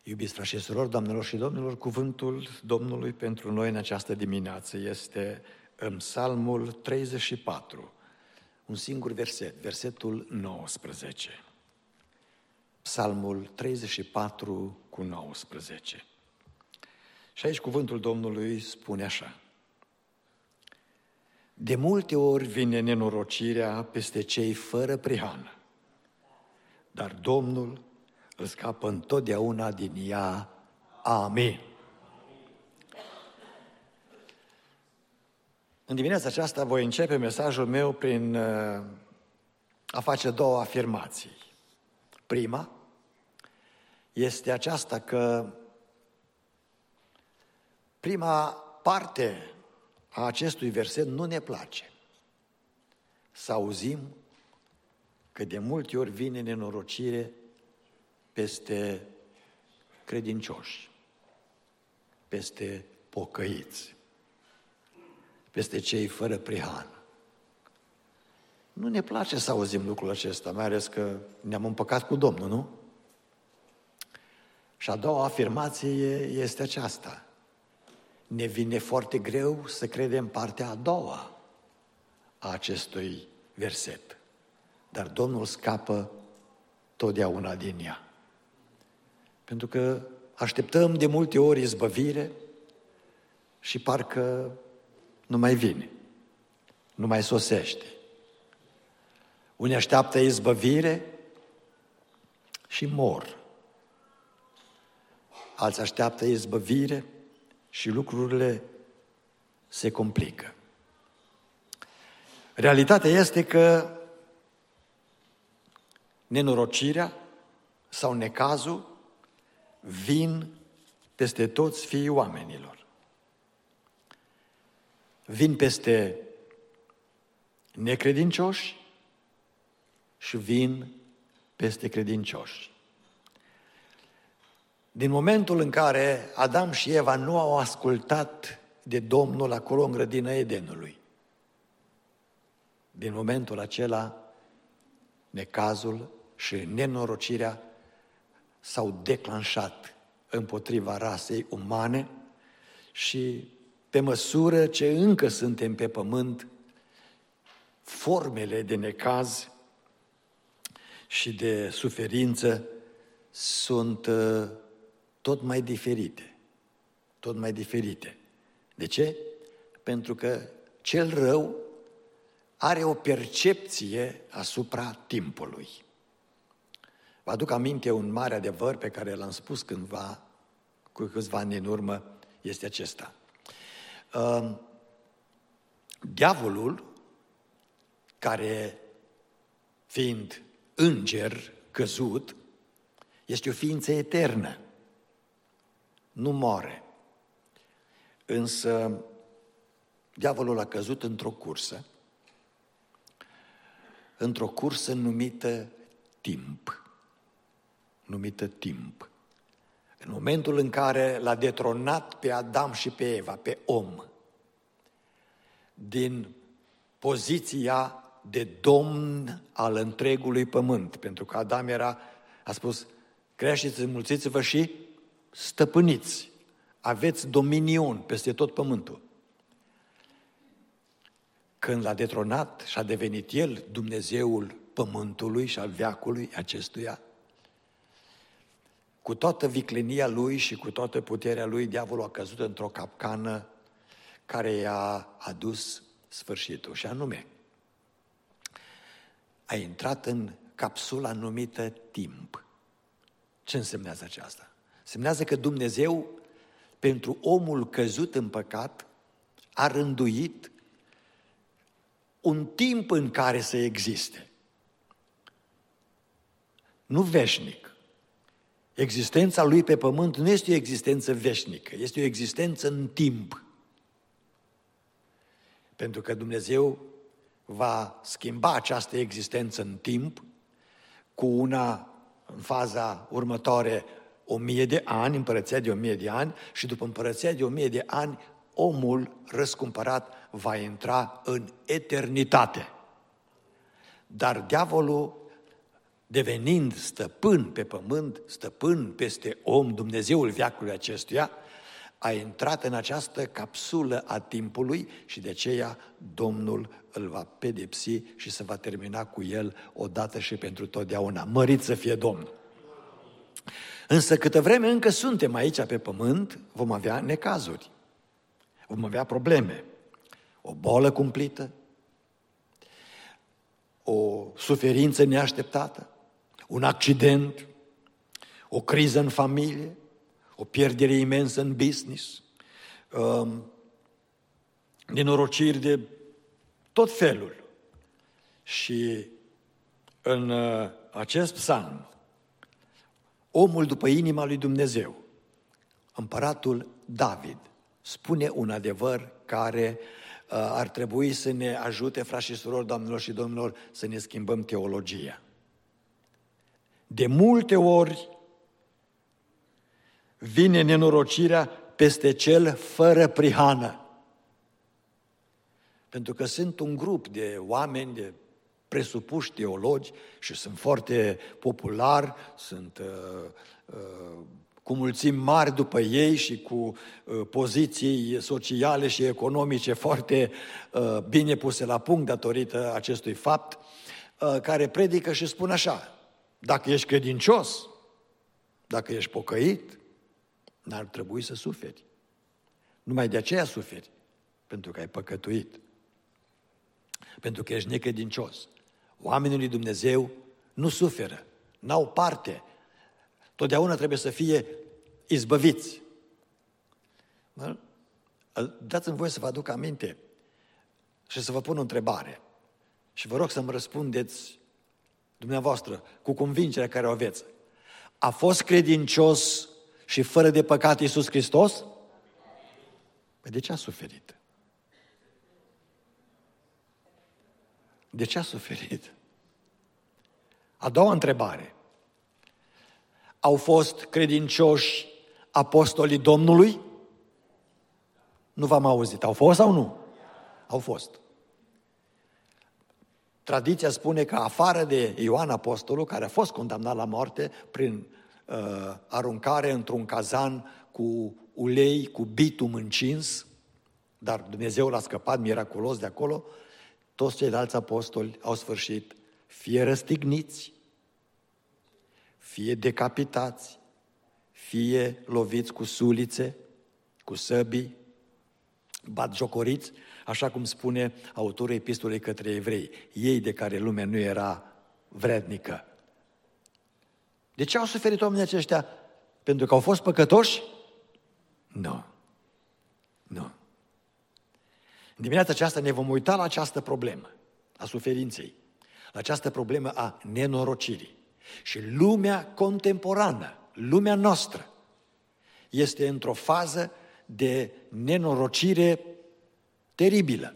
Iubiți frați și surori, doamnelor și domnilor, cuvântul Domnului pentru noi în această dimineață este în Psalmul 34, un singur verset, versetul 19. Psalmul 34 cu 19. Și aici cuvântul Domnului spune așa: de multe ori vine nenorocirea peste cei fără prihană, dar Domnul îl scapă întotdeauna din ea. Amin. În dimineața aceasta voi începe mesajul meu prin a face două afirmații. Prima este aceasta că prima parte a acestui verset nu ne place. Să auzim că de multe ori vine nenorocire peste credincioși, peste pocăiți, peste cei fără prihană. Nu ne place să auzim lucrul acesta, mai ales că ne-am împăcat cu Domnul, nu? Și a doua afirmație este aceasta: ne vine foarte greu să credem partea a doua a acestui verset, dar Domnul scapă totdeauna din ea. Pentru că așteptăm de multe ori izbăvire și parcă nu mai vine, nu mai sosește. Unii așteaptă izbăvire și mor. Alții așteaptă izbăvire și lucrurile se complică. Realitatea este că nenorocirea sau necazul vin peste toți fiii oamenilor. Vin peste necredincioși și vin peste credincioși. Din momentul în care Adam și Eva nu au ascultat de Domnul acolo în grădina Edenului, din momentul acela necazul și nenorocirea s-au declanșat împotriva rasei umane și pe măsură ce încă suntem pe pământ, formele de necaz și de suferință sunt tot mai diferite. Tot mai diferite. De ce? Pentru că cel rău are o percepție asupra timpului. Vă aduc aminte un mare adevăr pe care l-am spus cândva, cu câțiva ani în urmă, este acesta. Diavolul, care fiind înger căzut, este o ființă eternă. Nu moare. Însă diavolul a căzut într-o cursă numită timp. În momentul în care l-a detronat pe Adam și pe Eva, pe om, din poziția de domn al întregului pământ, pentru că Adam a spus: creșteți, înmulțiți-vă și stăpâniți, aveți dominion peste tot pământul. Când l-a detronat și a devenit el Dumnezeul pământului și al veacului acestuia, cu toată viclenia lui și cu toată puterea lui, diavolul a căzut într-o capcană care i-a adus sfârșitul, și anume a intrat în capsula numită timp. Ce însemnează aceasta? Însemnează că Dumnezeu, pentru omul căzut în păcat, a rânduit un timp în care să existe. Nu veșnic. Existența lui pe pământ nu este o existență veșnică, este o existență în timp. Pentru că Dumnezeu va schimba această existență în timp cu una în faza următoare 1000 de ani, împărăția de 1000 de ani, și după împărăția de 1000 de ani, omul răscumpărat va intra în eternitate. Dar diavolul devenind stăpân pe pământ, stăpân peste om, Dumnezeul veacului acestuia, a intrat în această capsulă a timpului și de aceea Domnul îl va pedepsi și se va termina cu el odată și pentru totdeauna. Mărit să fie Domnul! Însă câtă vreme încă suntem aici pe pământ, vom avea necazuri, vom avea probleme, o boală cumplită, o suferință neașteptată, un accident, o criză în familie, o pierdere imensă în business, nenorociri de tot felul. Și în acest psalm, omul după inima lui Dumnezeu, împăratul David, spune un adevăr care ar trebui să ne ajute, frați și surori, doamnelor și domnilor, să ne schimbăm teologia. De multe ori vine nenorocirea peste cel fără prihană. Pentru că sunt un grup de oameni, de presupuși teologi și sunt foarte populari, sunt cu mulțimi mari după ei și cu poziții sociale și economice foarte bine puse la punct datorită acestui fapt, care predică și spun așa: dacă ești credincios, dacă ești pocăit, n-ar trebui să suferi. Numai de aceea suferi, pentru că ai păcătuit, pentru că ești necredincios. Oamenii lui Dumnezeu nu suferă, n-au parte. Totdeauna trebuie să fie izbăviți. Dați-mi voie să vă aduc aminte și să vă pun o întrebare. Și vă rog să-mi răspundeți dumneavoastră cu convingerea care o aveți. A fost credincios și fără de păcat Iisus Hristos? Păi de ce a suferit? De ce a suferit? A doua întrebare. Au fost credincioși apostolii Domnului? Nu v-am auzit. Au fost sau nu? Au fost. Tradiția spune că afară de Ioan apostolul, care a fost condamnat la moarte prin aruncare într-un cazan cu ulei, cu bitum încins, dar Dumnezeu l-a scăpat miraculos de acolo, toți ceilalți apostoli au sfârșit fie răstigniți, fie decapitați, fie loviți cu sulițe, cu săbii, batjocoriți, așa cum spune autorul epistolei către evrei, ei de care lumea nu era vrednică. De ce au suferit oamenii aceștia? Pentru că au fost păcătoși? Nu. Nu. În dimineața aceasta ne vom uita la această problemă a suferinței, la această problemă a nenorocirii. Și lumea contemporană, lumea noastră, este într-o fază de nenorocire teribilă.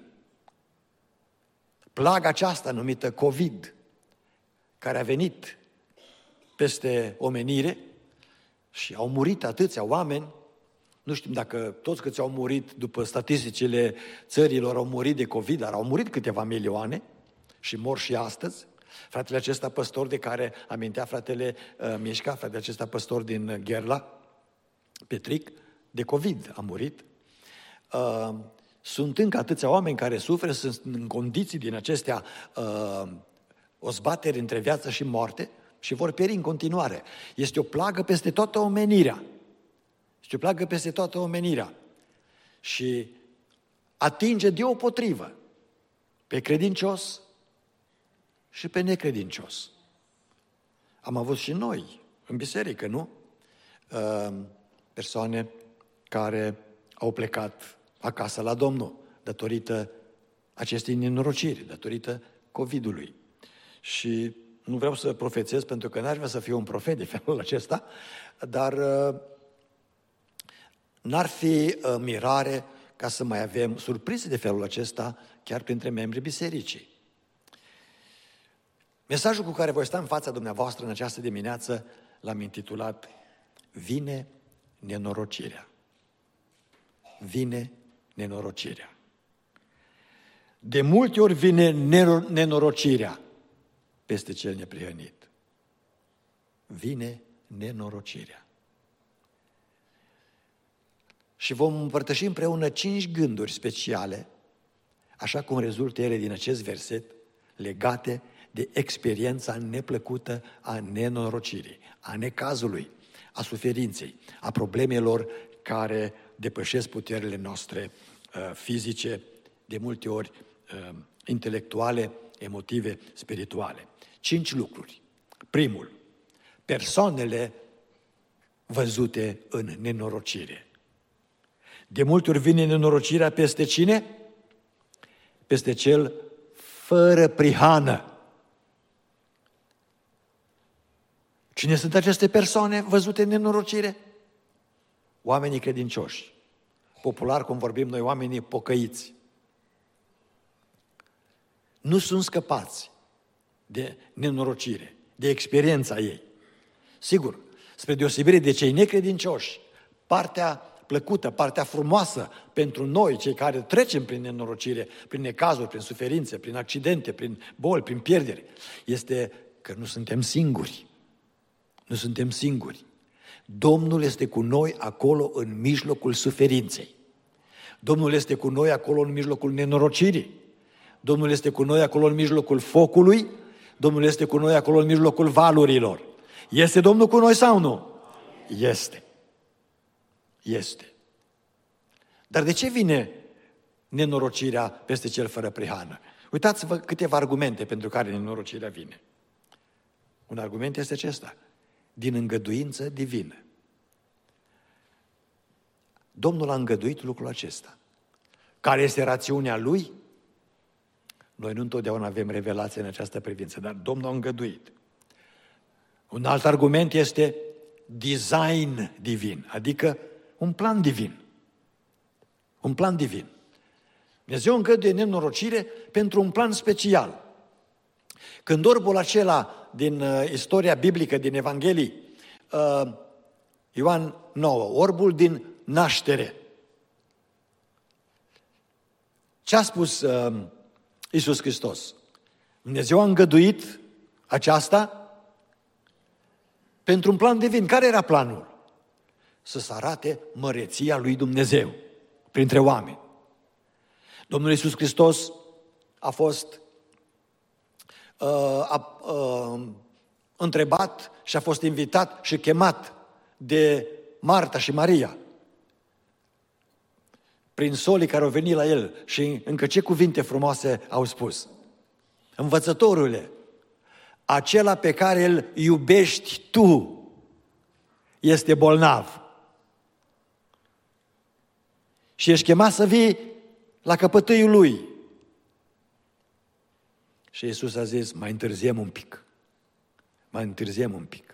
Plaga aceasta numită COVID, care a venit peste omenire și au murit atâția oameni, nu știm dacă toți câți au murit după statisticile țărilor au murit de COVID, dar au murit câteva milioane și mor și astăzi. Fratele acesta păstor de care amintea fratele Mișca, fratele acesta păstor din Gherla, Petric, de COVID a murit. Sunt încă atâția oameni care suferă, sunt în condiții din acestea o zbatere între viață și moarte și vor pieri în continuare. Este o plagă peste toată omenirea. Este o plagă peste toată omenirea. Și atinge deopotrivă pe credincios și pe necredincios. Am avut și noi în biserică, nu? Persoane care au plecat acasă la Domnul datorită acestei nenorociri, datorită COVID-ului. Și nu vreau să profețez pentru că n-aș vrea să fiu un profet de felul acesta, dar n-ar fi mirare ca să mai avem surprize de felul acesta chiar printre membrii bisericii. Mesajul cu care voi sta în fața dumneavoastră în această dimineață l-am intitulat Vine nenorocirea. Vine nenorocirea. De multe ori vine nenorocirea peste cel neprihănit. vine nenorocirea. Și vom împărtăși împreună 5 gânduri speciale, așa cum rezultă ele din acest verset, legate de experiența neplăcută a nenorocirii, a necazului, a suferinței, a problemelor care depășesc puterile noastre fizice, de multe ori intelectuale, emotive, spirituale. 5 lucruri. Primul, persoanele văzute în nenorocire. De multe ori vine nenorocirea peste cine? Peste cel fără prihană. Cine sunt aceste persoane văzute în nenorocire? Oamenii credincioși. Popular, cum vorbim noi, oamenii pocăiți. Nu sunt scăpați de nenorocire, de experiența ei. Sigur, spre deosebire de cei necredincioși, partea plăcută, partea frumoasă pentru noi, cei care trecem prin nenorocire, prin necazuri, prin suferințe, prin accidente, prin boli, prin pierderi, este că nu suntem singuri. Nu suntem singuri. Domnul este cu noi acolo în mijlocul suferinței. Domnul este cu noi acolo în mijlocul nenorocirii. Domnul este cu noi acolo în mijlocul focului. Domnul este cu noi acolo în mijlocul valurilor. Este Domnul cu noi sau nu? Este. Este. Dar de ce vine nenorocirea peste cel fără prihană? Uitați-vă câteva argumente pentru care nenorocirea vine. Un argument este acesta. Din îngăduință divină. Domnul a îngăduit lucrul acesta. Care este rațiunea Lui? Noi nu întotdeauna avem revelație în această privință, dar Domnul a îngăduit. Un alt argument este design divin, adică un plan divin. Un plan divin. Dumnezeu îngăduie nenorocire pentru un plan special. Când orbul acela din istoria biblică, din Evanghelii, Ioan 9, orbul din naștere. Ce a spus Iisus Hristos? Dumnezeu a îngăduit aceasta pentru un plan divin. Care era planul? Să se arate măreția lui Dumnezeu printre oameni. Domnul Iisus Hristos a fost întrebat și a fost invitat și chemat de Marta și Maria prin solii care au venit la el și încă ce cuvinte frumoase au spus. Învățătorule, acela pe care îl iubești tu este bolnav. Și ești chemat să vii la căpătâiul lui. Și Iisus a zis, mai întârziem un pic. Mai întârziem un pic.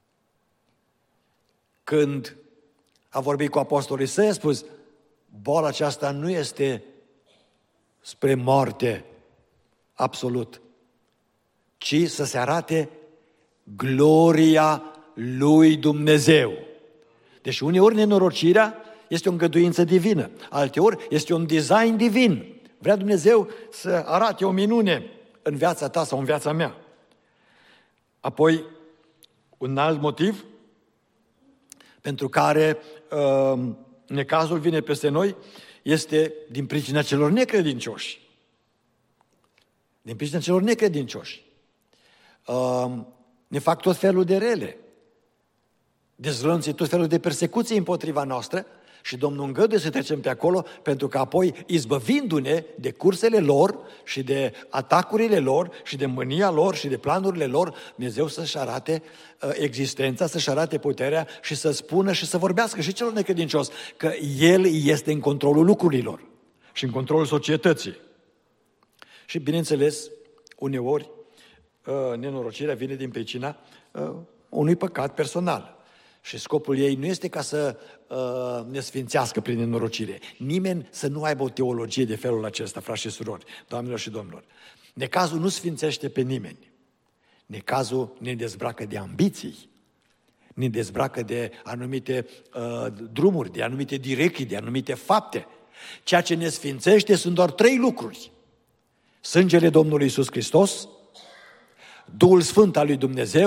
Când a vorbit cu apostolii săi, a spus, boala aceasta nu este spre moarte absolut, ci să se arate gloria lui Dumnezeu. Deci uneori nenorocirea este o îngăduință divină, alteori este un design divin. Vrea Dumnezeu să arate o minune în viața ta sau în viața mea. Apoi, un alt motiv pentru care necazul vine peste noi este din pricina celor necredincioși. Din pricina celor necredincioși. Ne fac tot felul de rele. Dezvăluie tot felul de persecuții împotriva noastră și Domnul îngăduie să trecem pe acolo pentru că apoi, izbăvindu-ne de cursele lor și de atacurile lor și de mânia lor și de planurile lor, Dumnezeu să-și arate existența, să-și arate puterea și să spună și să vorbească și celor necredincioși că El este în controlul lucrurilor și în controlul societății. Și bineînțeles, uneori, nenorocirea vine din pricina unui păcat personal. Și scopul ei nu este ca să ne sfințească prin nenorocire. Nimeni să nu aibă o teologie de felul acesta, frați și surori, doamnelor și domnilor. Necazul nu sfințește pe nimeni. Necazul ne dezbracă de ambiții, ne dezbracă de anumite drumuri, de anumite direcții, de anumite fapte. Ceea ce ne sfințește sunt doar 3 lucruri. Sângele Domnului Iisus Hristos, Duhul Sfânt al lui Dumnezeu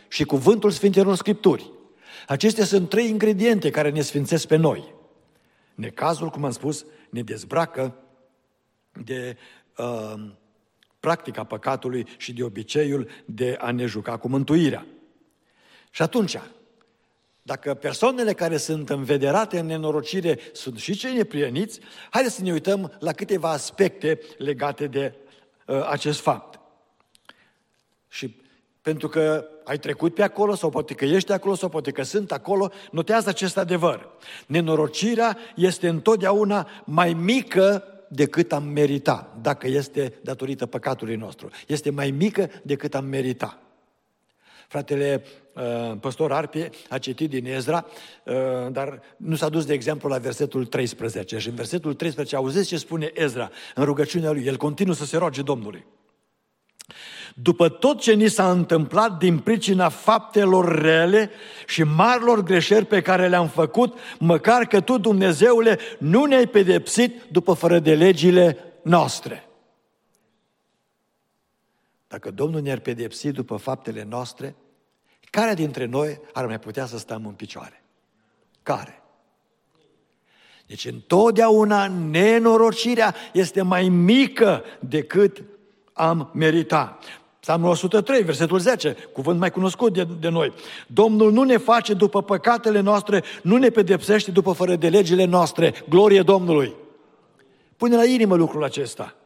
și cuvântul Sfintelor Scripturi. Acestea sunt 3 ingrediente care ne sfințesc pe noi. Necazul, cum am spus, ne dezbracă de practica păcatului și de obiceiul de a ne juca cu mântuirea. Și atunci, dacă persoanele care sunt învederate în nenorocire sunt și cei neprieniți, haideți să ne uităm la câteva aspecte legate de acest fapt. Și pentru că ai trecut pe acolo, sau poate că ești acolo, sau poate că sunt acolo, notează acest adevăr. Nenorocirea este întotdeauna mai mică decât am merita, dacă este datorită păcatului nostru. Este mai mică decât am merita. Fratele păstor Arpie a citit din Ezra, dar nu s-a dus, de exemplu, la versetul 13. Și în versetul 13 auziți ce spune Ezra în rugăciunea lui. El continuă să se roage Domnului. După tot ce ni s-a întâmplat din pricina faptelor rele și marilor greșeli pe care le-am făcut, măcar că Tu, Dumnezeule, nu ne-ai pedepsit după fără de legile noastre. Dacă Domnul ne-ar pedepsi după faptele noastre, care dintre noi ar mai putea să stăm în picioare? Care? Deci întotdeauna nenorocirea este mai mică decât am merita. Psalmul 103, versetul 10, cuvânt mai cunoscut de noi. Domnul nu ne face după păcatele noastre, nu ne pedepsește după fără de legile noastre. Glorie Domnului! Pune la inimă lucrul acesta.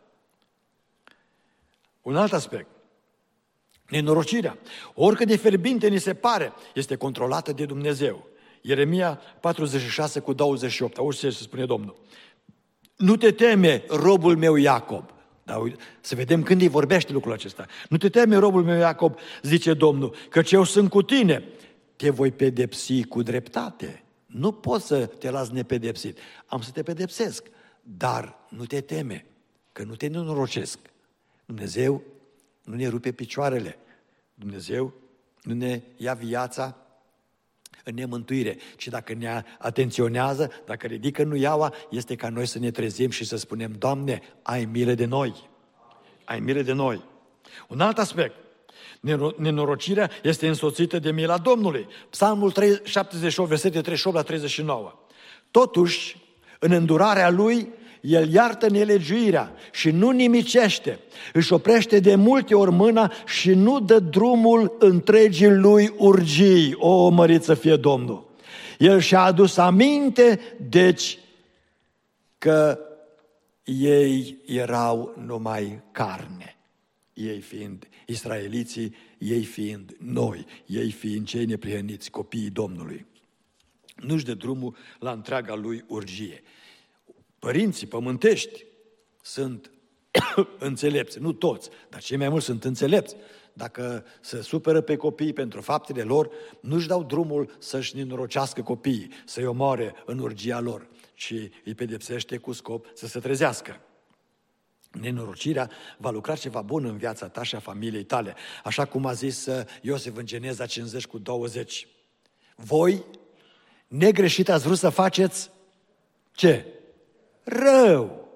Un alt aspect. Nenorocirea, oricât de fierbinte ni se pare, este controlată de Dumnezeu. Ieremia 46 cu 28. Auzi ce spune Domnul. Nu te teme, robul meu Iacob. Dar să vedem când îi vorbește lucrul acesta. Nu te teme, robul meu Iacob, zice Domnul, căci eu sunt cu tine. Te voi pedepsi cu dreptate. Nu pot să te las nepedepsit. Am să te pedepsesc. Dar nu te teme, că nu te nenorocesc. Dumnezeu nu ne rupe picioarele. Dumnezeu nu ne ia viața în nemântuire, ci dacă ne atenționează, dacă ridică nuiaua, este ca noi să ne trezim și să spunem, Doamne, ai milă de noi. Ai milă de noi. Un alt aspect. Nenorocirea este însoțită de mila Domnului. Psalmul 78, versete 38 la 39. Totuși, în îndurarea Lui, El iartă nelegiuirea și nu nimicește. Își oprește de multe ori mâna și nu dă drumul întregii Lui urgii. O, mărit să fie Domnul! El și-a adus aminte, deci, că ei erau numai carne. Ei fiind israeliții, ei fiind noi, ei fiind cei neprihăniți, copiii Domnului. Nu-și dă drumul la întreaga Lui urgie. Părinții pământești sunt înțelepți, nu toți, dar cei mai mulți sunt înțelepți. Dacă se supără pe copii pentru faptele lor, nu-și dau drumul să-și nenorocească copiii, să-i omoare în urgia lor, ci îi pedepsește cu scop să se trezească. Nenorocirea va lucra ceva bun în viața ta și a familiei tale, așa cum a zis Iosif în Geneza 50 cu 20. Voi, negreșit, ați vrut să faceți ce? Rău.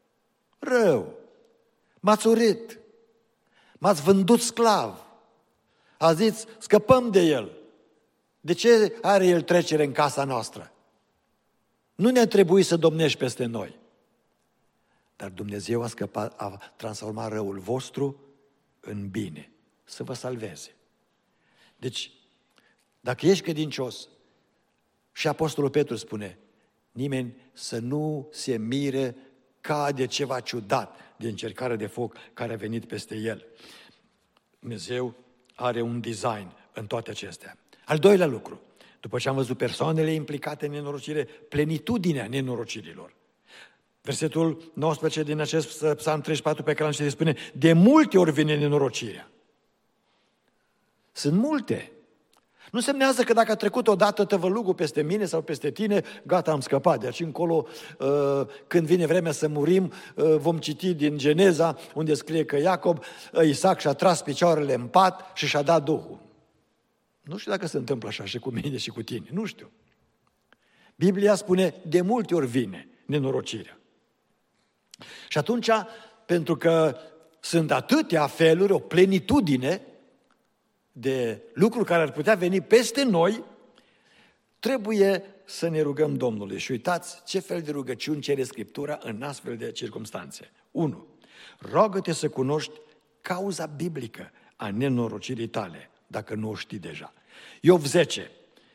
M-ați urât. M-ați vândut sclav. A zis, scăpăm de el. De ce are el trecere în casa noastră? Nu ne-a trebuit să domnești peste noi. Dar Dumnezeu a transformat răul vostru în bine. Să vă salveze. Deci, dacă ești credincios, și Apostolul Petru spune, nimeni să nu se mire ca de ceva ciudat, de încercare de foc care a venit peste el. Dumnezeu are un design în toate acestea. Al doilea lucru, după ce am văzut persoanele implicate în nenorocire, plenitudinea nenorocirilor. Versetul 19 din acest Psalm 34 pe care l-am citit spune, de multe ori vine nenorocirea. Sunt multe. Nu semnează că dacă a trecut odată tăvălugul peste mine sau peste tine, gata, am scăpat. De aici încolo, când vine vremea să murim, vom citi din Geneza, unde scrie că Isaac și-a tras picioarele în pat și și-a dat Duhul. Nu știu dacă se întâmplă așa și cu mine și cu tine, nu știu. Biblia spune, de multe ori vine nenorocirea. Și atunci, pentru că sunt atâtea feluri, o plenitudine, de lucruri care ar putea veni peste noi, trebuie să ne rugăm Domnului. Și uitați ce fel de rugăciuni cere Scriptura în astfel de circumstanțe. 1. Roagă-te să cunoști cauza biblică a nenorocirii tale, dacă nu o știi deja. Iov 10.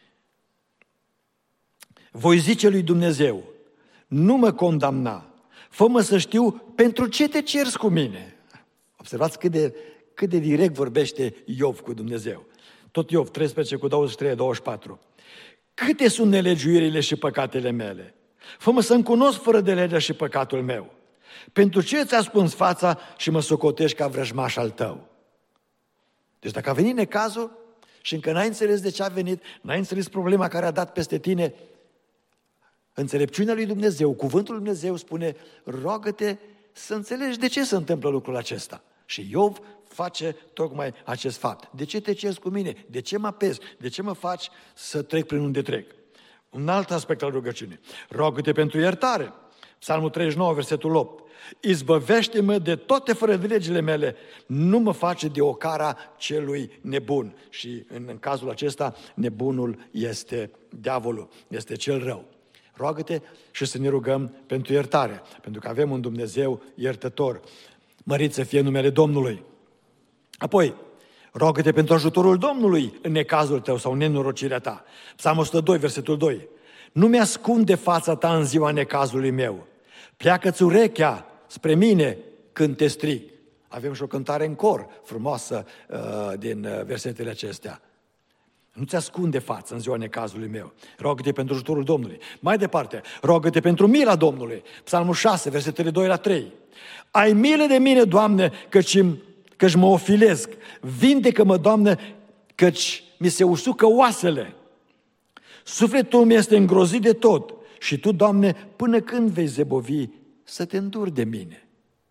Voi zice lui Dumnezeu, nu mă condamna, fă-mă să știu pentru ce te ceri cu mine. Observați cât de direct vorbește Iov cu Dumnezeu. Tot Iov 13 cu 23-24. Câte sunt nelegiuirile și păcatele mele? Fă-mă să-mi cunosc fără de legea și păcatul meu. Pentru ce îți ascunzi fața și mă socotești ca vrăjmaș al tău? Deci dacă a venit necazul și încă n-ai înțeles de ce a venit, n-ai înțeles problema care a dat peste tine, înțelepciunea lui Dumnezeu, cuvântul lui Dumnezeu spune, roagă-te să înțelegi de ce se întâmplă lucrul acesta. Și Iov face tocmai acest fapt. De ce te ceri cu mine? De ce mă apezi? De ce mă faci să trec prin unde trec? Un alt aspect al rugăciunii. Roagă-te pentru iertare. Psalmul 39, versetul 8. Izbăvește-mă de toate fără de legile mele, nu mă face de ocara celui nebun. Și în cazul acesta, nebunul este diavolul, este cel rău. Roagă-te și să ne rugăm pentru iertare, pentru că avem un Dumnezeu iertător. Mărit să fie numele Domnului. Apoi, roagă-te pentru ajutorul Domnului în necazul tău sau în nenorocirea ta. Psalmul 102, versetul 2. Nu mi-ascunde fața ta în ziua necazului meu. Pleacă-ți urechea spre mine când te strig. Avem și o cântare în cor frumoasă din versetele acestea. Nu ți ascunde fața în ziua necazului meu. Roagă-te pentru ajutorul Domnului. Mai departe, roagă-te pentru mila Domnului. Psalmul 6, versetele 2-3. Ai milă de mine, Doamne, căci mă ofilesc. Vindecă-mă, Doamne, căci mi se usucă oasele. Sufletul meu este îngrozit de tot. Și Tu, Doamne, până când vei zăbovi să te înduri de mine?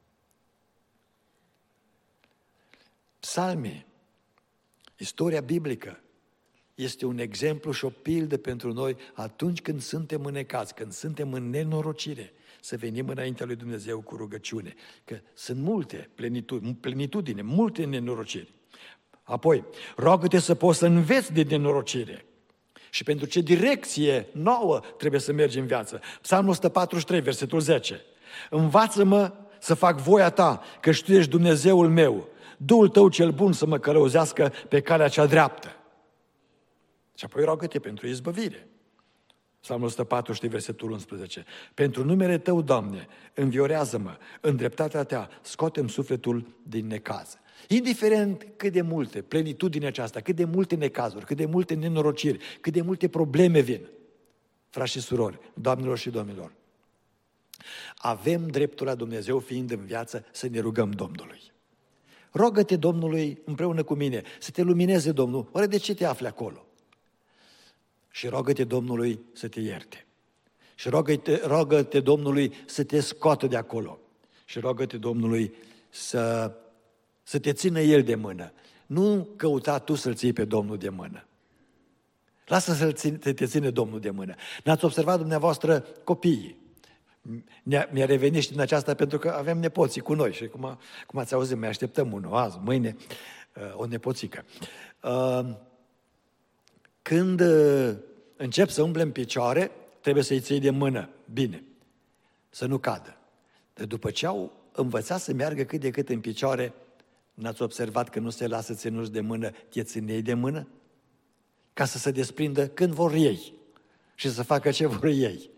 Psalmii, istoria biblică, este un exemplu și o pildă pentru noi atunci când suntem în necaz, când suntem în nenorocire, să venim înaintea lui Dumnezeu cu rugăciune. Că sunt multe plenitudine, multe nenorociri. Apoi, roagă-te să poți să înveți de nenorocire. Și pentru ce direcție nouă trebuie să mergi în viață. Psalmul 143, versetul 10. Învață-mă să fac voia Ta, căci Tu ești Dumnezeul meu. Duhul Tău cel bun să mă călăuzească pe calea cea dreaptă. Și apoi roagă-te pentru izbăvire. Psalmul 143, versetul 11. Pentru numele Tău, Doamne, înviorează-mă, în dreptatea Ta, scoate-mi sufletul din necaz. Indiferent cât de multe, plenitudinea aceasta, cât de multe necazuri, cât de multe nenorociri, cât de multe probleme vin, frați și surori, doamnelor și domnilor, avem dreptul la Dumnezeu, fiind în viață, să ne rugăm Domnului. Rogă-te Domnului împreună cu mine, să te lumineze Domnul. Oare de ce te afli acolo? Și rogă-te Domnului să te ierte. Și rogă-te Domnului să te scoată de acolo. Și rogă-te Domnului să te țină El de mână. Nu căuta tu să-L ții pe Domnul de mână. Lasă să te ține Domnul de mână. N-ați observat dumneavoastră copiii? Mi-a revenit și din aceasta pentru că avem nepoții cu noi și cum ați auzit, mai așteptăm unul azi, mâine, o nepoțică. Când încep să umble în picioare, trebuie să-i ții de mână, bine, să nu cadă. Dar după ce au învățat să meargă cât de cât în picioare, n-ați observat că nu se lasă ținuți de mână, te ține ei de mână? Ca să se desprindă când vor ei și să facă ce vor ei.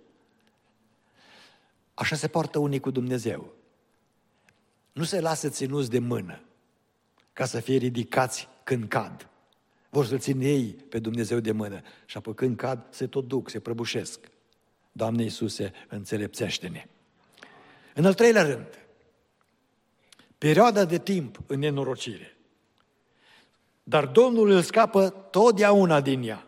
Așa se poartă unii cu Dumnezeu. Nu se lasă ținuți de mână ca să fie ridicați când cad. Vor să-L țin ei pe Dumnezeu de mână și apoi când cad se tot duc, se prăbușesc. Doamne Iisuse, înțelepțește-ne. În al treilea rând, perioada de timp în nenorocire. Dar Domnul îl scapă totdeauna din ea.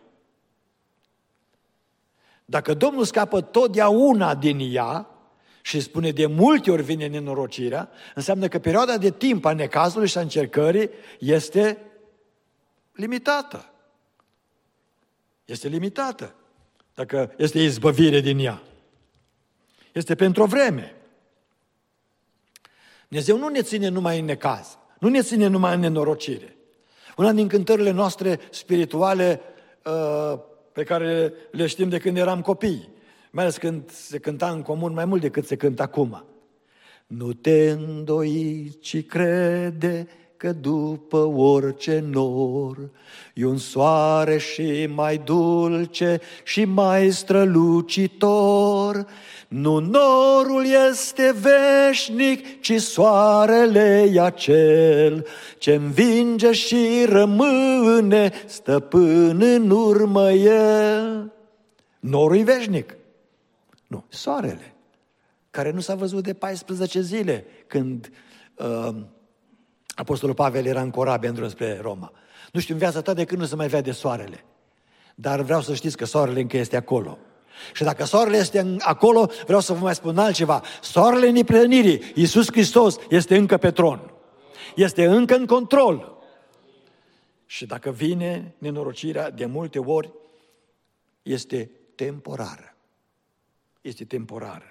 Dacă Domnul scapă totdeauna din ea și spune de multe ori vine nenorocirea, înseamnă că perioada de timp a necazului și a încercării este limitată. Este limitată. Dacă este izbăvire din ea. Este pentru o vreme. Dumnezeu nu ne ține numai în necaz. Nu ne ține numai în nenorocire. Una din cântările noastre spirituale pe care le știm de când eram copii, mai ales când se cânta în comun mai mult decât se cântă acum. Nu te îndoi, ci crede că după orice nor e un soare și mai dulce și mai strălucitor. Nu norul este veșnic, ci soarele e acel ce învinge și rămâne stăpân în urmă el. Norul e veșnic. Nu, soarele, care nu s-a văzut de 14 zile când Apostolul Pavel era în corabie în drum spre Roma. Nu știu în viața ta de când nu se mai vede soarele. Dar vreau să știți că soarele încă este acolo. Și dacă soarele este acolo, vreau să vă mai spun altceva. Soarele neprihănirii, Iisus Hristos, este încă pe tron. Este încă în control. Și dacă vine nenorocirea, de multe ori, este temporară. Este temporară.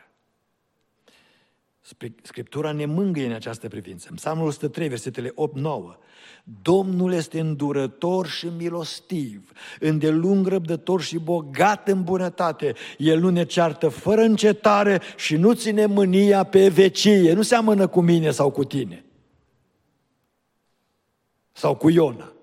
Scriptura ne mângâie în această privință. În Psalmul 103, versetele 8-9. Domnul este îndurător și milostiv, îndelung răbdător și bogat în bunătate. El nu ne ceartă fără încetare și nu ține mânia pe vecie. Nu seamănă cu mine sau cu tine. Sau cu Iona.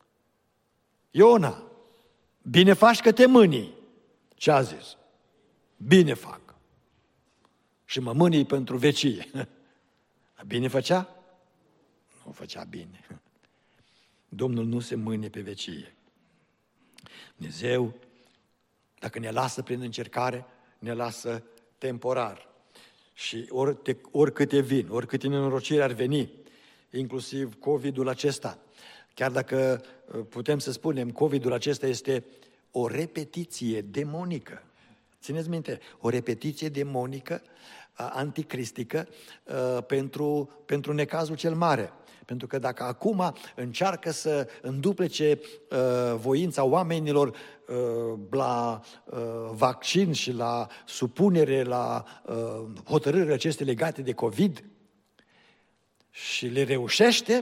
Iona, bine faci că te mânii. Ce a zis? Bine fac. Și mă mânii pentru vecie. Bine făcea? Nu făcea bine. Domnul nu se mânie pe vecie. Dumnezeu, dacă ne lasă prin încercare, ne lasă temporar. Și oricâte vin, oricâte nenorociri ar veni, inclusiv COVID-ul acesta, chiar dacă putem să spunem, COVID-ul acesta este o repetiție demonică. Țineți minte, o repetiție demonică, anticristică, pentru necazul cel mare. Pentru că dacă acum încearcă să înduplece voința oamenilor la vaccin și la supunere la hotărârile acestea legate de COVID și le reușește,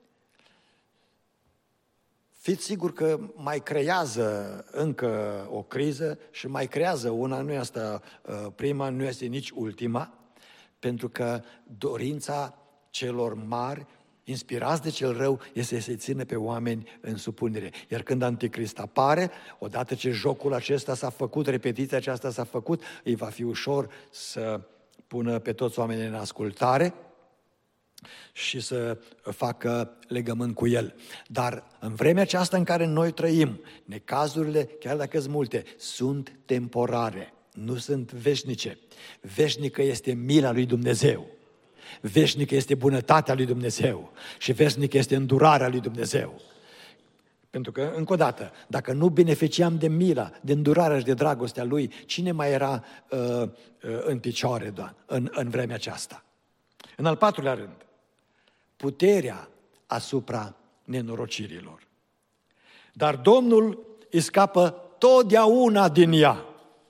fiți sigur că mai creează încă o criză și mai creează una, nu este prima, nu este nici ultima, pentru că dorința celor mari, inspirați de cel rău, este să-i țină pe oameni în supunere. Iar când Anticrist apare, odată ce jocul acesta s-a făcut, repetiția aceasta s-a făcut, îi va fi ușor să pună pe toți oamenii în ascultare și să facă legământ cu el. Dar în vremea aceasta în care noi trăim, necazurile, chiar dacă sunt multe, sunt temporare, nu sunt veșnice. Veșnică este mila lui Dumnezeu. Veșnică este bunătatea lui Dumnezeu. Și veșnică este îndurarea lui Dumnezeu. Pentru că, încă o dată, dacă nu beneficiam de mila, de îndurarea și de dragostea lui, cine mai era în picioare în vremea aceasta? În al patrulea rând, puterea asupra nenorocirilor. Dar Domnul îi scapă totdeauna din ea.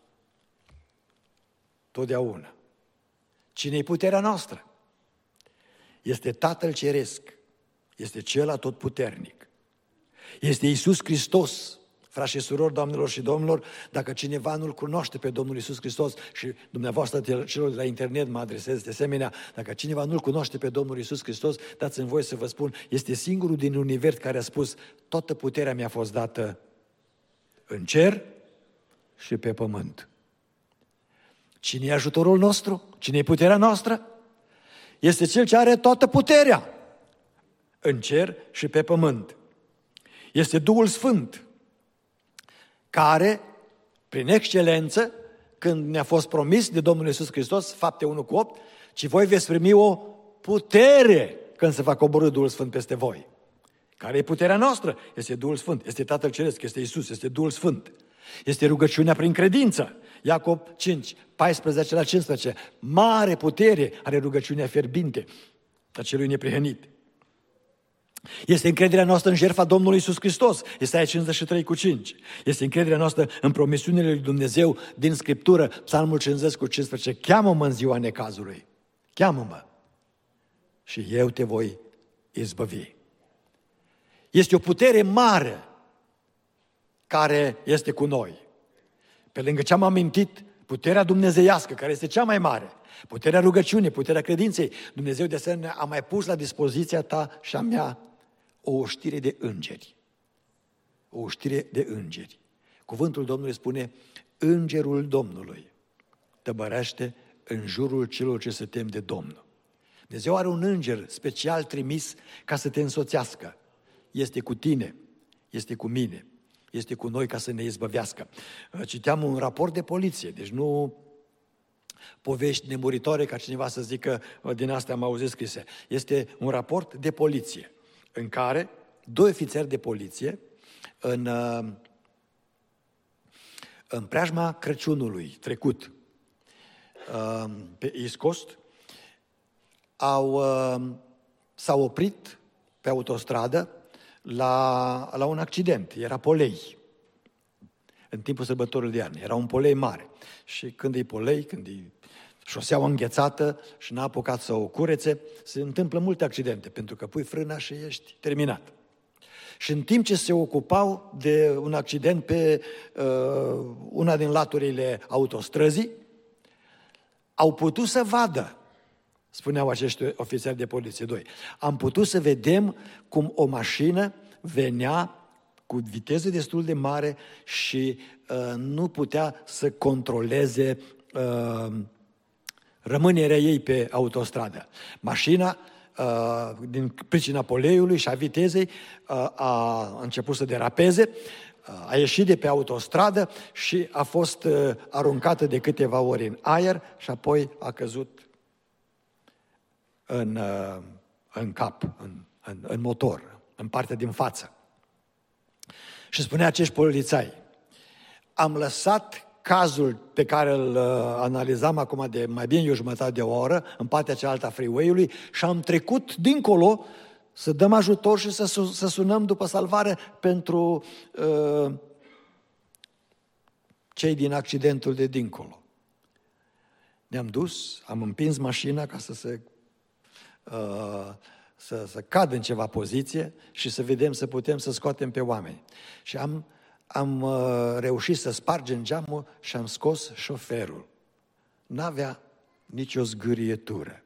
Totdeauna. Cine-i puterea noastră? Este Tatăl Ceresc. Este Cel Atotputernic. Este Iisus Hristos. Frați și surori, doamnelor și domnilor, dacă cineva nu-L cunoaște pe Domnul Iisus Hristos și dumneavoastră celor de la internet mă adresez de asemenea, dacă cineva nu-L cunoaște pe Domnul Iisus Hristos, dați-mi voie să vă spun, este singurul din univers care a spus, toată puterea mi-a fost dată în cer și pe pământ. Cine e ajutorul nostru? Cine e puterea noastră? Este Cel ce are toată puterea în cer și pe pământ. Este Duhul Sfânt, care, prin excelență, când ne-a fost promis de Domnul Iisus Hristos, fapte 1:8, ci voi veți primi o putere când se va coborî Duhul Sfânt peste voi. Care e puterea noastră? Este Duhul Sfânt, este Tatăl Ceresc, este Iisus, este Duhul Sfânt. Este rugăciunea prin credință. Iacob 5, 14-15. Mare putere are rugăciunea fierbinte a celui neprihănit. Este încrederea noastră în jertfa Domnului Iisus Hristos. Isaia 53:5. Este încrederea noastră în promisiunile lui Dumnezeu din Scriptură. Psalmul 50:15. Cheamă-mă în ziua necazului. Cheamă-mă și eu te voi izbăvi. Este o putere mare care este cu noi. Pe lângă ce am amintit, puterea dumnezeiască, care este cea mai mare, puterea rugăciunii, puterea credinței, Dumnezeu de asemenea a mai pus la dispoziția ta și a mea o oștire de îngeri. O oștire de îngeri. Cuvântul Domnului spune, îngerul Domnului tăbărește în jurul celor ce se tem de Domnul. Dumnezeu are un înger special trimis ca să te însoțească. Este cu tine, este cu mine, este cu noi ca să ne izbăvească. Citeam un raport de poliție, deci nu povești nemuritoare ca cineva să zică din astea am auzit scrise. Este un raport de poliție în care 2 ofițeri de poliție în preajma Crăciunului trecut pe East Coast s-au oprit pe autostradă la un accident. Era polei în timpul sărbătorilor de iarnă. Era un polei mare. Și când e polei, când e șoseaua înghețată și n-a apucat să o curețe, se întâmplă multe accidente, pentru că pui frâna și ești terminat. Și în timp ce se ocupau de un accident pe una din laturile autostrăzii, au putut să vadă, spuneau acești ofițeri de poliție 2, am putut să vedem cum o mașină venea cu viteză destul de mare și nu putea să controleze rămânerea ei pe autostradă. Mașina, din pricina poleiului și a vitezei, a început să derapeze, a ieșit de pe autostradă și a fost aruncată de câteva ori în aer și apoi a căzut în cap, în motor, în partea din față. Și spunea acești polițai, am lăsat cazul pe care îl analizam acum de mai bine o jumătate de oră, în partea cealaltă a freeway-ului, și am trecut dincolo să dăm ajutor și să sunăm după salvare pentru cei din accidentul de dincolo. Ne-am dus, am împins mașina ca să cadă în ceva poziție și să vedem, să putem să scoatem pe oameni. Și am reușit să spargem geamul și am scos șoferul. N-avea nicio zgârietură.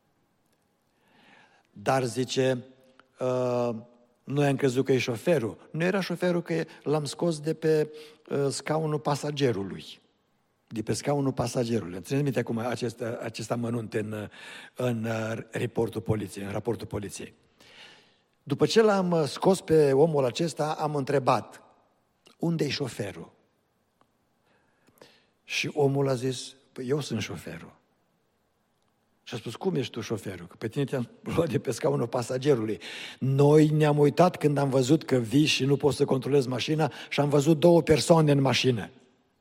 Dar zice, noi am crezut că e șoferul. Nu era șoferul, că l-am scos de pe scaunul pasagerului. De pe scaunul pasagerului. Țineți minte acum acest amănunt în raportul poliției. După ce l-am scos pe omul acesta, am întrebat, unde e șoferul? Și omul a zis, păi eu sunt șoferul. Și a spus, cum ești tu șoferul? Că pe tine te-am luat de pe scaunul pasagerului. Noi ne-am uitat când am văzut că vii și nu poți să controlezi mașina și am văzut 2 persoane în mașină.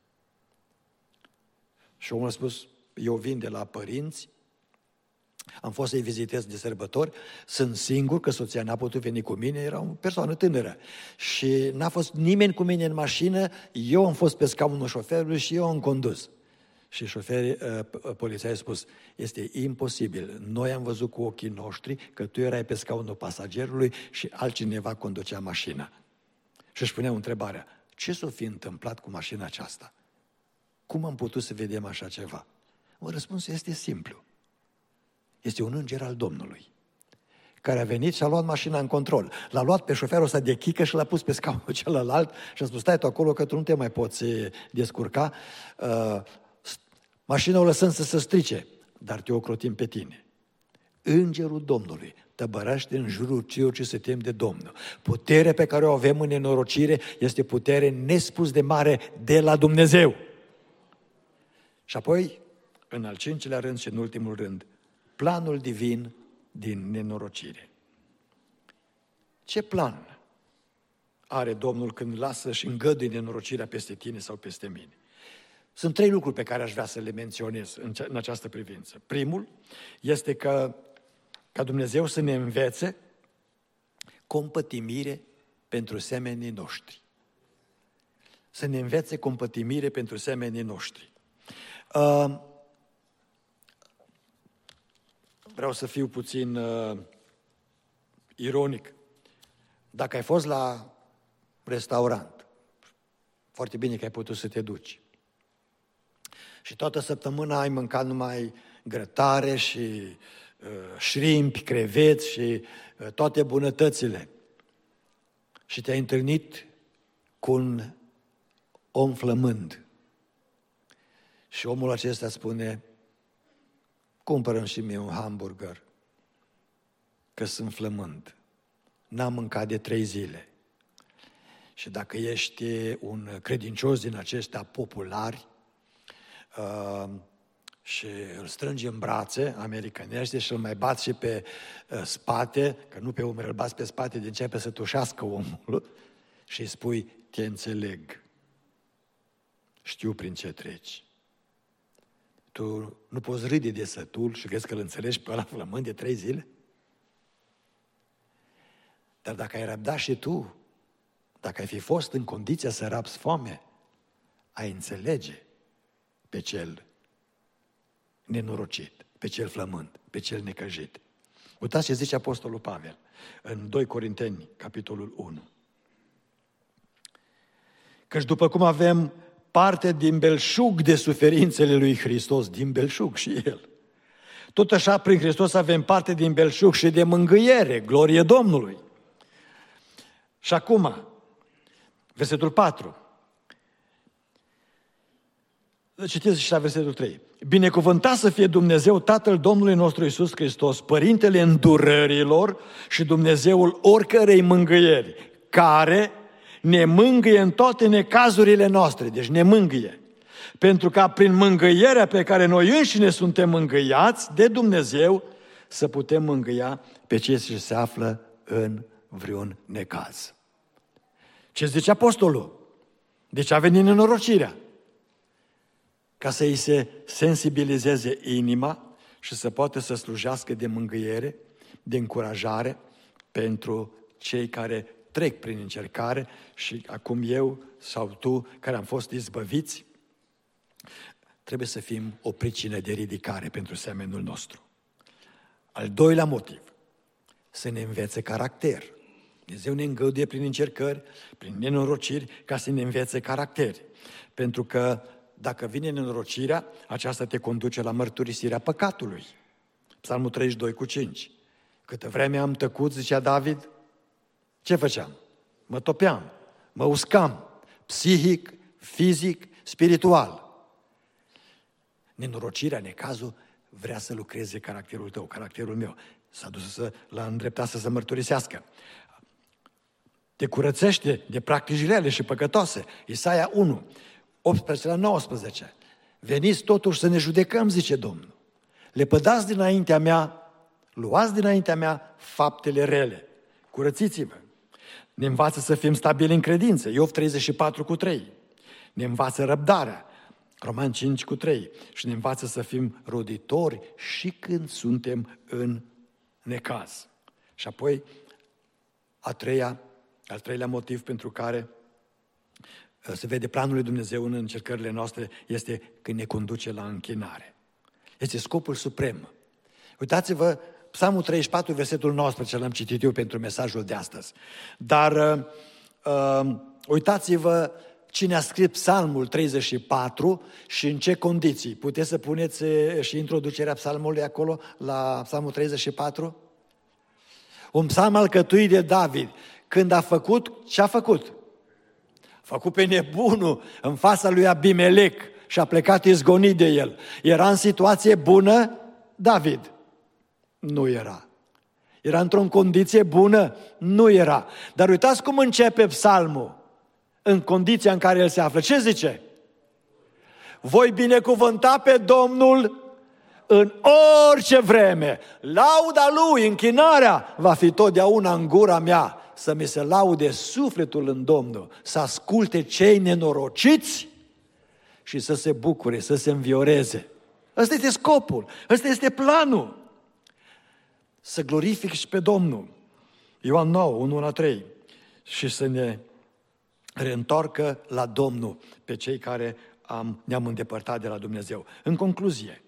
Și omul a spus, eu vin de la părinți, am fost să-i vizitez de sărbători, sunt singur că soția n-a putut veni cu mine, era o persoană tânără. Și n-a fost nimeni cu mine în mașină, eu am fost pe scaunul șoferului și eu am condus. Și poliția a spus, este imposibil, noi am văzut cu ochii noștri că tu erai pe scaunul pasagerului și altcineva conducea mașina. Și își punea întrebarea, ce s-o fi întâmplat cu mașina aceasta? Cum am putut să vedem așa ceva? Răspunsul este simplu. Este un înger al Domnului, care a venit și a luat mașina în control. L-a luat pe șoferul ăsta de chică și l-a pus pe scaunul celălalt și a spus, stai tu acolo că tu nu te mai poți descurca. Mașina o lăsăm să se strice, dar te ocrotim pe tine. Îngerul Domnului tăbărește în jurul celor ce se tem de Domnul. Puterea pe care o avem în nenorocire este putere nespus de mare de la Dumnezeu. Și apoi, în al 5-lea rând și în ultimul rând, planul divin din nenorocire. Ce plan are Domnul când lasă și îngăduie nenorocirea peste tine sau peste mine? Sunt 3 lucruri pe care aș vrea să le menționez în această privință. Primul este ca Dumnezeu să ne învețe compătimire pentru semenii noștri. Să ne învețe compătimire pentru semenii noștri. Vreau să fiu puțin ironic. Dacă ai fost la restaurant, foarte bine că ai putut să te duci. Și toată săptămâna ai mâncat numai grătare și șrimpi, creveți și toate bunătățile. Și te-ai întâlnit cu un om flămând. Și omul acesta spune, cumpără-mi și mie un hamburger, că sunt flămând. N-am mâncat de 3 zile. Și dacă ești un credincios din aceștia populari și îl strângi în brațe, americanește, și îl mai bați și pe spate, că nu pe umeri, îl bați pe spate, de începe să tușească omul și îi spui, te înțeleg, știu prin ce treci. Tu nu poți râde de sătul și crezi că îl înțelegi pe ăla flămând de 3 zile? Dar dacă ai răbdat și tu, dacă ai fi fost în condiția să rabzi foame, ai înțelege pe cel nenorocit, pe cel flămând, pe cel necăjit. Uitați ce zice Apostolul Pavel în 2 Corinteni, capitolul 1. Căci după cum avem parte din belșug de suferințele lui Hristos, din belșug și El, tot așa prin Hristos avem parte din belșug și de mângâiere, glorie Domnului. Și acum, versetul 4. Citiți și la versetul 3. Binecuvântat să fie Dumnezeu, Tatăl Domnului nostru Iisus Hristos, Părintele îndurărilor și Dumnezeul oricărei mângâieri, care ne mângâie în toate necazurile noastre. Deci ne mângâie. Pentru ca prin mângâierea pe care noi înșine suntem mângâiați de Dumnezeu, să putem mângâia pe cei ce se află în vreun necaz. Ce zice apostolul? Deci a venit nenorocirea. Ca să îi se sensibilizeze inima și să poată să slujească de mângâiere, de încurajare pentru cei care trec prin încercare și acum eu sau tu care am fost izbăviți, trebuie să fim o pricină de ridicare pentru semenul nostru. Al doilea motiv, să ne învețe caracter. Dumnezeu ne îngăduie prin încercări, prin nenorociri, ca să ne învețe caracter. Pentru că dacă vine nenorocirea, aceasta te conduce la mărturisirea păcatului. Psalmul 32:5. Câtă vreme am tăcut, zicea David, ce făceam? Mă topeam, mă uscam, psihic, fizic, spiritual. Nenorocirea, necazul, vrea să lucreze caracterul tău, caracterul meu. S-a dus l-a îndreptat să se mărturisească. Te curățește de practici rele și păcătoase. Isaia 1, 18-19. Veniți totuși să ne judecăm, zice Domnul. Lepădați dinaintea mea, luați dinaintea mea faptele rele. Curățiți-vă. Ne învață să fim stabili în credință. Iov 34:3. Ne învață răbdarea. Roman 5:3. Și ne învață să fim roditori și când suntem în necaz. Și apoi, al treilea motiv pentru care se vede planul lui Dumnezeu în încercările noastre este când ne conduce la închinare. Este scopul suprem. Uitați-vă, Psalmul 34, versetul 19, l-am citit eu pentru mesajul de astăzi. Dar uitați-vă cine a scris Psalmul 34 și în ce condiții. Puteți să puneți și introducerea psalmului acolo, la Psalmul 34? Un psalm alcătuit de David. Când a făcut, ce a făcut? A făcut pe nebunul în fața lui Abimelec și a plecat izgonit de el. Era în situație bună David? Nu era. Era într-o condiție bună? Nu era. Dar uitați cum începe psalmul în condiția în care el se află. Ce zice? Voi binecuvânta pe Domnul în orice vreme. Lauda Lui, închinarea, va fi totdeauna în gura mea. Să mi se laude sufletul în Domnul, să asculte cei nenorociți și să se bucure, să se învioreze. Ăsta este scopul, ăsta este planul. Să glorifici pe Domnul. Ioan 9, 1-3. Și să ne reîntoarcă la Domnul pe cei care ne-am îndepărtat de la Dumnezeu. În concluzie,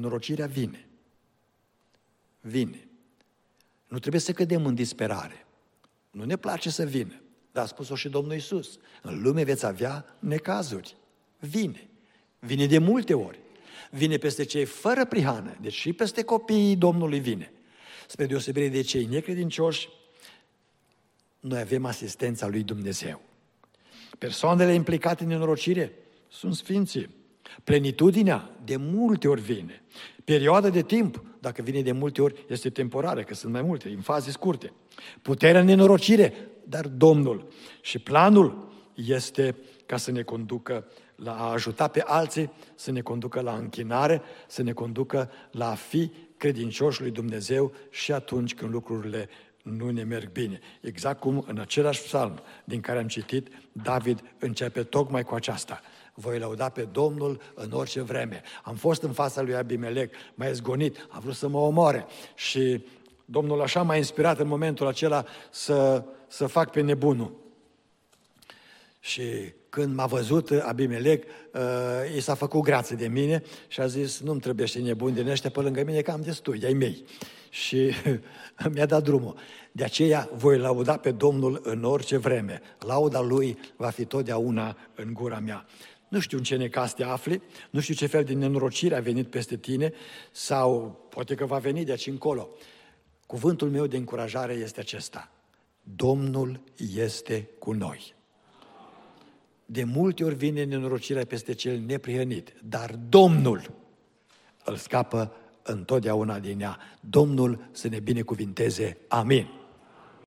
nenorocirea vine. Nu trebuie să cădem în disperare. Nu ne place să vină, dar a spus-o și Domnul Iisus. În lume veți avea necazuri. Vine. Vine de multe ori. Vine peste cei fără prihană, deci și peste copiii Domnului vine. Spre deosebire de cei necredincioși, noi avem asistența lui Dumnezeu. Persoanele implicate în nenorocire sunt sfinții. Plenitudinea de multe ori vine. Perioada de timp, dacă vine de multe ori, este temporară, că sunt mai multe, în faze scurte. Puterea în nenorocire, dar Domnul. Și planul este ca să ne conducă la a ajuta pe alții, să ne conducă la închinare, să ne conducă la a fi credincioși lui Dumnezeu și atunci când lucrurile nu ne merg bine. Exact cum în același psalm din care am citit, David începe tocmai cu aceasta. Voi lăuda pe Domnul în orice vreme. Am fost în fața lui Abimelec, m-a izgonit, a vrut să mă omoare și Domnul așa m-a inspirat în momentul acela să fac pe nebunul. Și când m-a văzut Abimelec, i s-a făcut grață de mine și a zis, nu-mi trebuie și nebuni din ăștia pe lângă mine, că am destui, ai mei. Și mi-a dat drumul. De aceea voi lauda pe Domnul în orice vreme. Lauda Lui va fi totdeauna în gura mea. Nu știu în ce necaz te afli, nu știu ce fel de nenorocire a venit peste tine sau poate că va veni de aici încolo. Cuvântul meu de încurajare este acesta. Domnul este cu noi. De multe ori vine nenorocirea peste cel neprihănit, dar Domnul îl scapă întotdeauna din ea. Domnul să ne binecuvinteze. Amin.